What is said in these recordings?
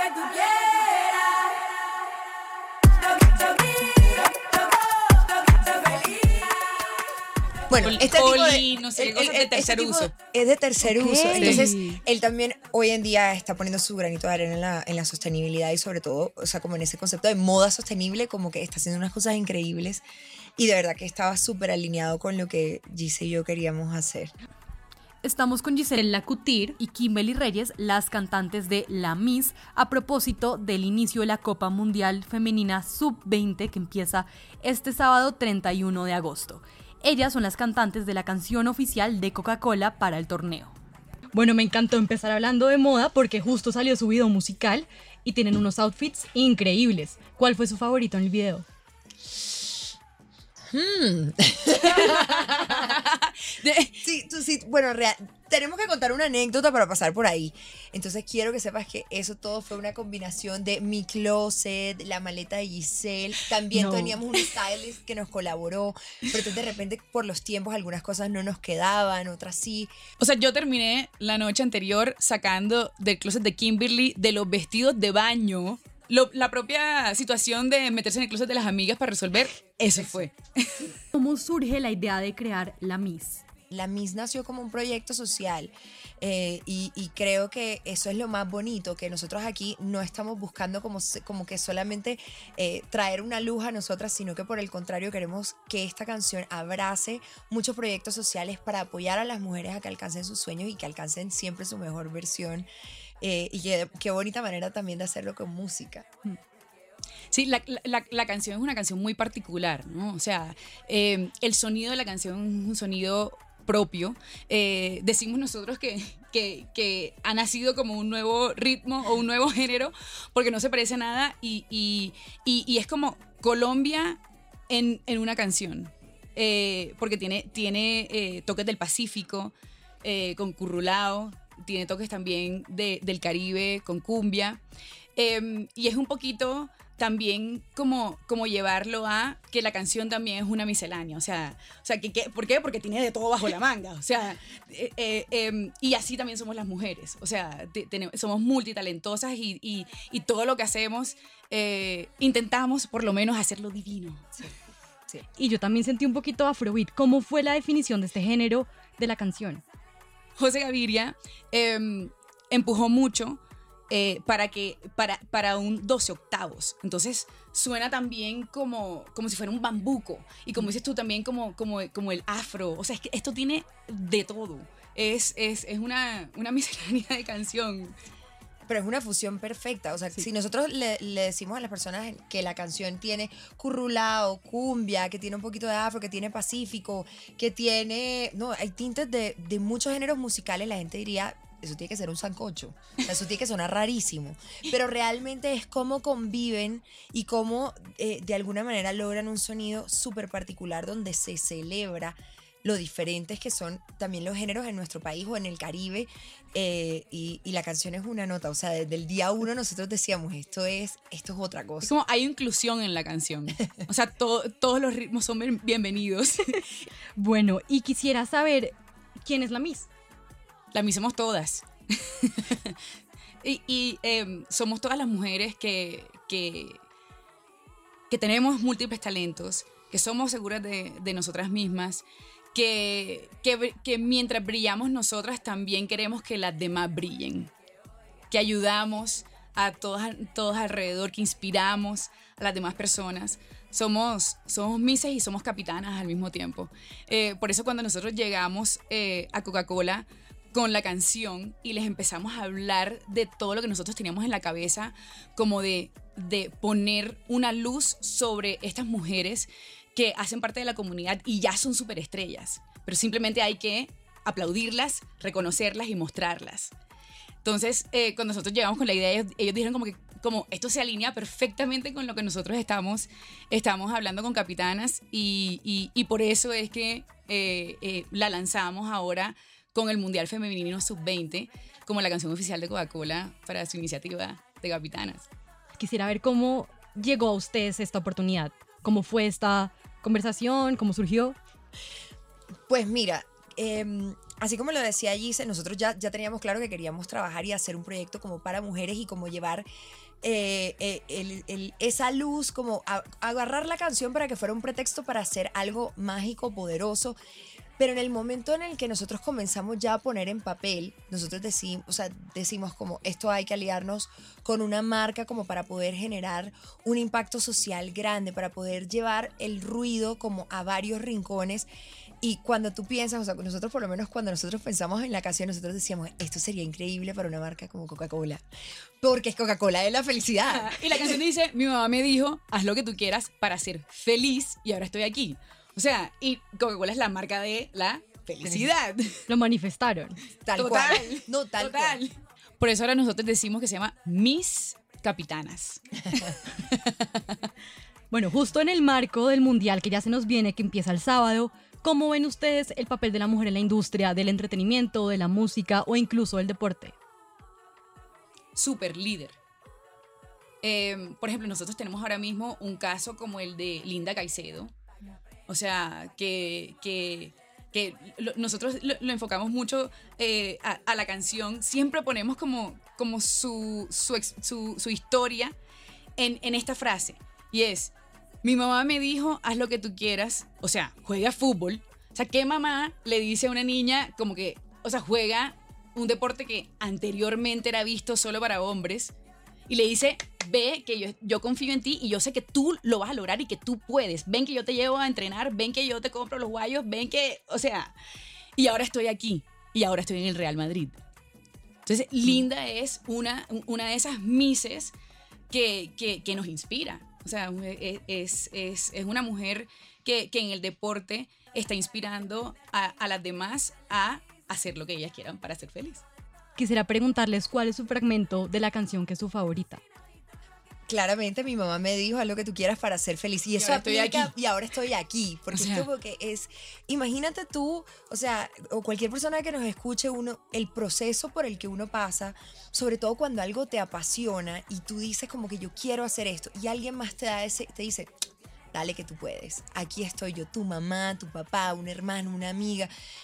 tú quieras. Bueno, este tipo de, no sé, cosas de tercer uso. Es de tercer Ok. uso. Entonces, él también hoy en día está poniendo su granito de arena en la sostenibilidad y sobre todo, o sea, como en ese concepto de moda sostenible, como que está haciendo unas cosas increíbles y de verdad que estaba súper alineado con lo que Gise y yo queríamos hacer. Estamos con Gisela Cutir y Kimberly Reyes, las cantantes de La Miss, a propósito del inicio de la Copa Mundial Femenina Sub-20 que empieza este sábado 31 de agosto. Ellas son las cantantes de la canción oficial de Coca-Cola para el torneo. Bueno, me encantó empezar hablando de moda porque justo salió su video musical y tienen unos outfits increíbles. ¿Cuál fue su favorito en el video? Sí, bueno, tenemos que contar una anécdota para pasar por ahí. Entonces quiero que sepas que eso todo fue una combinación de mi closet, la maleta de Giselle. También teníamos un stylist que nos colaboró, pero entonces de repente por los tiempos algunas cosas no nos quedaban, otras sí. O sea, yo terminé la noche anterior sacando del closet de Kimberly de los vestidos de baño. La propia situación de meterse en el closet de las amigas para resolver, eso fue. ¿Cómo surge la idea de crear La Miss? La Miss nació como un proyecto social y creo que eso es lo más bonito, que nosotros aquí no estamos buscando como que solamente traer una luz a nosotras, sino que por el contrario queremos que esta canción abrace muchos proyectos sociales para apoyar a las mujeres a que alcancen sus sueños y que alcancen siempre su mejor versión. Y qué bonita manera también de hacerlo con música. Sí, la canción es una canción muy particular, ¿no? O sea, el sonido de la canción es un sonido propio. Decimos nosotros que ha nacido como un nuevo ritmo o un nuevo género porque no se parece a nada y es como Colombia en una canción. Porque tiene toques del Pacífico con currulao, tiene toques también del Caribe con cumbia y es un poquito también como llevarlo a que la canción también es una miscelánea, o sea ¿por qué? Porque tiene de todo bajo la manga, o sea, y así también somos las mujeres, o sea, somos multitalentosas y todo lo que hacemos intentamos por lo menos hacerlo divino. Sí. Y yo también sentí un poquito afrobeat. ¿Cómo fue la definición de este género de la canción? José Gaviria empujó mucho para un 12 octavos. Entonces suena también como si fuera un bambuco. Y como dices tú, también como el afro. O sea, es que esto tiene de todo. Es una miscelánea de canción. Pero es una fusión perfecta. O sea, si nosotros le decimos a las personas que la canción tiene currulao, cumbia, que tiene un poquito de afro, que tiene pacífico, que tiene... No, hay tintes de muchos géneros musicales, la gente diría, eso tiene que ser un sancocho. O sea, eso tiene que sonar rarísimo. Pero realmente es cómo conviven y cómo de alguna manera logran un sonido súper particular donde se celebra lo diferentes que son también los géneros en nuestro país o en el Caribe y la canción es una nota, o sea, desde el día uno nosotros decíamos esto es otra cosa. Es como hay inclusión en la canción, o sea, todos los ritmos son bienvenidos. Bueno, y quisiera saber quién es la Miss. La Miss somos todas. y somos todas las mujeres que tenemos múltiples talentos, que somos seguras de nosotras mismas, que mientras brillamos nosotras también queremos que las demás brillen, que ayudamos a todos alrededor, que inspiramos a las demás personas. Somos Misses y somos capitanas al mismo tiempo. Por eso cuando nosotros llegamos a Coca-Cola con la canción y les empezamos a hablar de todo lo que nosotros teníamos en la cabeza, como de poner una luz sobre estas mujeres que hacen parte de la comunidad y ya son superestrellas, pero simplemente hay que aplaudirlas, reconocerlas y mostrarlas. Entonces, cuando nosotros llegamos con la idea, ellos dijeron como esto se alinea perfectamente con lo que nosotros estamos hablando con Capitanas y por eso es que la lanzamos ahora con el Mundial Femenino Sub-20 como la canción oficial de Coca-Cola para su iniciativa de Capitanas. Quisiera ver cómo llegó a ustedes esta oportunidad, cómo fue esta conversación, cómo surgió. Pues mira, así como lo decía Gise, nosotros ya teníamos claro que queríamos trabajar y hacer un proyecto como para mujeres y como llevar esa luz, como agarrar la canción para que fuera un pretexto para hacer algo mágico, poderoso. Pero en el momento en el que nosotros comenzamos ya a poner en papel, nosotros decimos como esto hay que aliarnos con una marca como para poder generar un impacto social grande, para poder llevar el ruido como a varios rincones. Y cuando tú piensas, o sea, nosotros por lo menos cuando nosotros pensamos en la canción, nosotros decíamos, esto sería increíble para una marca como Coca-Cola. Porque es Coca-Cola de la felicidad. Y la canción dice, mi mamá me dijo, haz lo que tú quieras para ser feliz y ahora estoy aquí. O sea, y Coca-Cola es la marca de la felicidad. Lo manifestaron. Tal cual. No, tal cual. Por eso ahora nosotros decimos que se llama Miss Capitanas. Bueno, justo en el marco del Mundial que ya se nos viene, que empieza el sábado, ¿cómo ven ustedes el papel de la mujer en la industria del entretenimiento, de la música o incluso del deporte? Súper líder. Por ejemplo, nosotros tenemos ahora mismo un caso como el de Linda Caicedo. O sea, nosotros lo enfocamos mucho a la canción. Siempre ponemos como su historia en esta frase. Y es, mi mamá me dijo, haz lo que tú quieras. O sea, juega fútbol. O sea, ¿qué mamá le dice a una niña como que, o sea, juega un deporte que anteriormente era visto solo para hombres? Y le dice, ve que yo confío en ti y yo sé que tú lo vas a lograr y que tú puedes. Ven que yo te llevo a entrenar, ven que yo te compro los guayos, ven que, o sea, y ahora estoy aquí y ahora estoy en el Real Madrid. Entonces, Linda es una de esas misses que nos inspira. O sea, es una mujer que en el deporte está inspirando a las demás a hacer lo que ellas quieran para ser feliz. Quisiera preguntarles cuál es su fragmento de la canción que es su favorita. Claramente mi mamá me dijo, haz lo que tú quieras para ser feliz. Y eso aplica, y ahora estoy aquí. Porque es como que imagínate tú, o sea, o cualquier persona que nos escuche, el proceso por el que uno pasa, sobre todo cuando algo te apasiona y tú dices como que yo quiero hacer esto y alguien más te dice, dale que tú puedes. Aquí estoy yo, tu mamá, tu papá, un hermano, una amiga.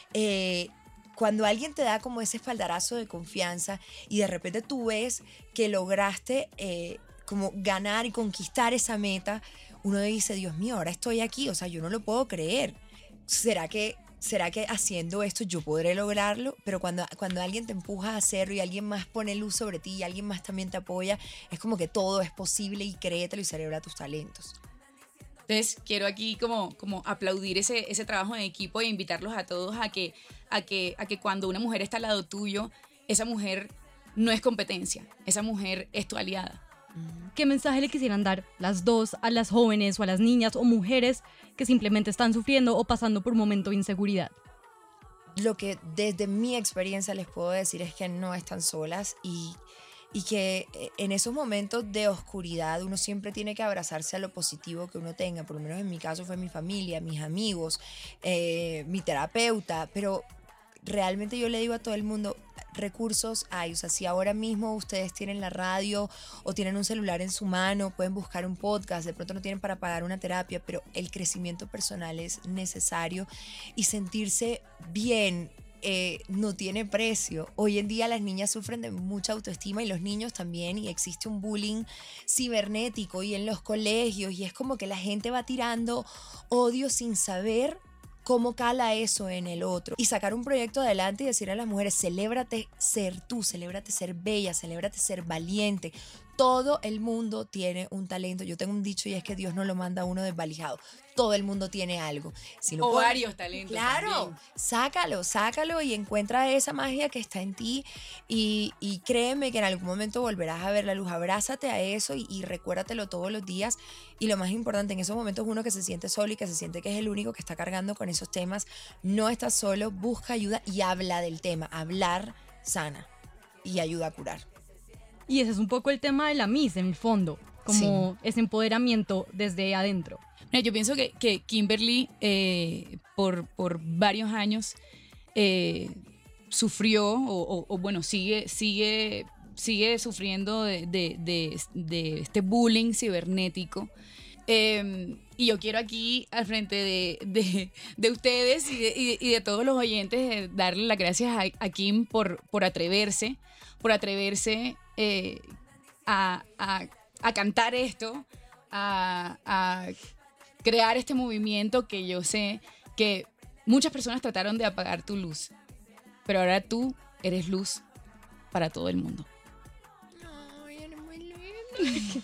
Cuando alguien te da como ese espaldarazo de confianza y de repente tú ves que lograste como ganar y conquistar esa meta, uno dice, Dios mío, ahora estoy aquí, o sea, yo no lo puedo creer. ¿Será que haciendo esto yo podré lograrlo? Pero cuando alguien te empuja a hacerlo y alguien más pone luz sobre ti y alguien más también te apoya, es como que todo es posible y créetelo y celebra tus talentos. Entonces, quiero aquí como aplaudir ese trabajo en equipo e invitarlos a todos a que cuando una mujer está al lado tuyo, esa mujer no es competencia, esa mujer es tu aliada. ¿Qué mensaje le quisieran dar las dos a las jóvenes o a las niñas o mujeres que simplemente están sufriendo o pasando por un momento de inseguridad? Lo que desde mi experiencia les puedo decir es que no están solas y que en esos momentos de oscuridad uno siempre tiene que abrazarse a lo positivo que uno tenga. Por lo menos en mi caso fue mi familia, mis amigos, mi terapeuta, pero realmente yo le digo a todo el mundo, recursos hay. O sea, si ahora mismo ustedes tienen la radio o tienen un celular en su mano, pueden buscar un podcast, de pronto no tienen para pagar una terapia, pero el crecimiento personal es necesario y sentirse bien no tiene precio. Hoy en día las niñas sufren de mucha autoestima y los niños también, y existe un bullying cibernético y en los colegios, y es como que la gente va tirando odio sin saber cómo cala eso en el otro. Y sacar un proyecto adelante y decir a las mujeres, celébrate ser tú, celébrate ser bella, celébrate ser valiente. Todo el mundo tiene un talento. Yo tengo un dicho y es que Dios no lo manda a uno desvalijado. Todo el mundo tiene algo. Si o varios talentos. Claro, también. sácalo y encuentra esa magia que está en ti y créeme que en algún momento volverás a ver la luz. Abrázate a eso y recuérdatelo todos los días. Y lo más importante, en esos momentos uno que se siente solo y que se siente que es el único que está cargando con esos temas, no estás solo, busca ayuda y habla del tema. Hablar sana y ayuda a curar. Y ese es un poco el tema de la Miss, en el fondo, como Sí. ese empoderamiento desde adentro. Mira, yo pienso que Kimberly por varios años sufrió o bueno, sigue sufriendo de este bullying cibernético. Y yo quiero aquí, al frente de ustedes y de todos los oyentes, darle las gracias a Kim por atreverse a cantar esto, a crear este movimiento que yo sé que muchas personas trataron de apagar tu luz, pero ahora tú eres luz para todo el mundo. Ay, eres muy lindo.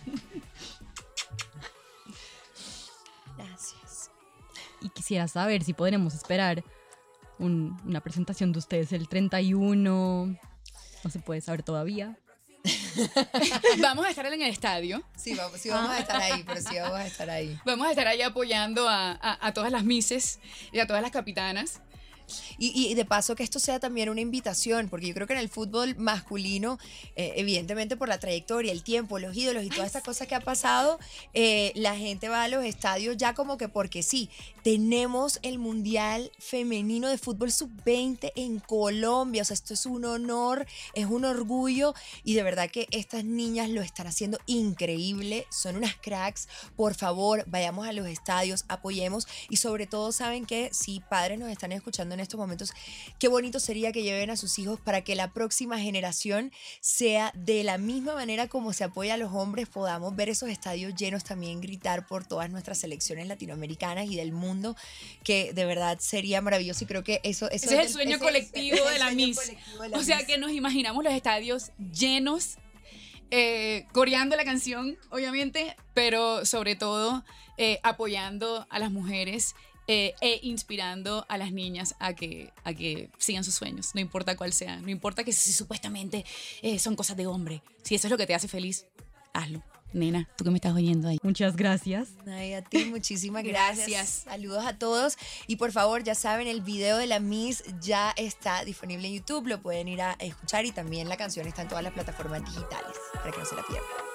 Gracias. Y quisiera saber si podremos esperar una presentación de ustedes el 31. No se puede saber todavía. Vamos a estar en el estadio. Sí, vamos a estar ahí, pero sí vamos a estar ahí. Vamos a estar ahí apoyando a todas las misses y a todas las capitanas. Y de paso que esto sea también una invitación, porque yo creo que en el fútbol masculino, evidentemente por la trayectoria, el tiempo, los ídolos y todas estas cosas que ha pasado, la gente va a los estadios ya como que porque sí. Tenemos el Mundial Femenino de Fútbol Sub-20 en Colombia, o sea, esto es un honor, es un orgullo y de verdad que estas niñas lo están haciendo increíble, son unas cracks. Por favor, vayamos a los estadios, apoyemos y sobre todo, ¿saben qué? Si padres nos están escuchando en estos momentos, qué bonito sería que lleven a sus hijos para que la próxima generación sea de la misma manera como se apoya a los hombres, podamos ver esos estadios llenos, también gritar por todas nuestras selecciones latinoamericanas y del mundo, que de verdad sería maravilloso y creo que eso ese es el sueño colectivo de la Miss. O sea, que nos imaginamos los estadios llenos, coreando la canción, obviamente, pero sobre todo apoyando a las mujeres e inspirando a las niñas a que sigan sus sueños, no importa cuál sea, no importa que si supuestamente son cosas de hombre. Si eso es lo que te hace feliz, hazlo. Nena, tú que me estás oyendo ahí. Muchas gracias. Ay, a ti, muchísimas gracias. Saludos a todos. Y por favor, ya saben, el video de la Miss ya está disponible en YouTube. Lo pueden ir a escuchar y también la canción está en todas las plataformas digitales para que no se la pierdan.